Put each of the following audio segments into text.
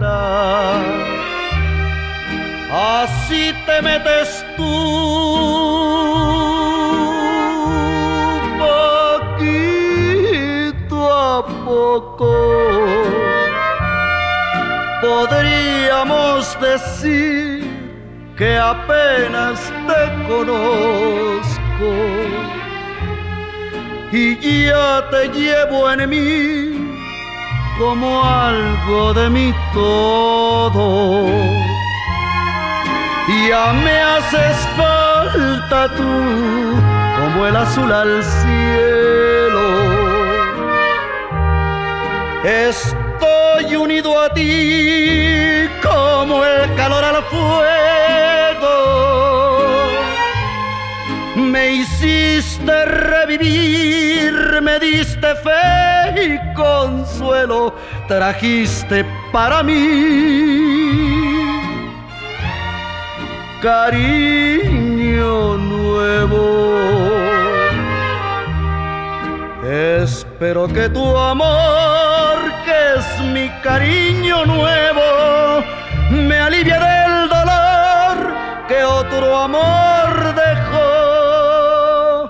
atrás. Así te metes tú, poquito a poco. Podríamos decir que apenas te conozco y ya te llevo en mí como algo de mi todo. Ya me haces falta tú como el azul al cielo. Estoy unido a ti como el calor al fuego. Me hiciste revivir, me diste fe y consuelo, trajiste para mí cariño nuevo. Espero que tu amor, que es mi cariño nuevo, me alivie del dolor que otro amor dejó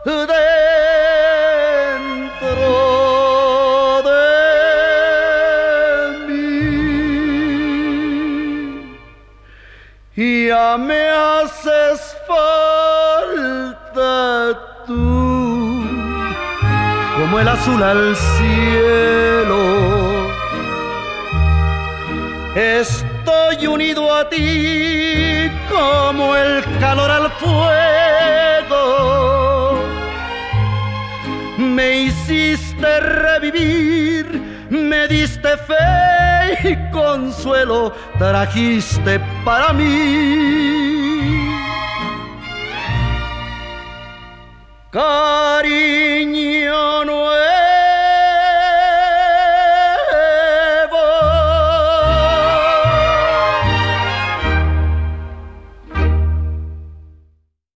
dentro de mí. Ya me haces falta tú como el azul al cielo. Estoy unido a ti como el calor al fuego. Me hiciste revivir, me diste fe y consuelo, trajiste para mí cariño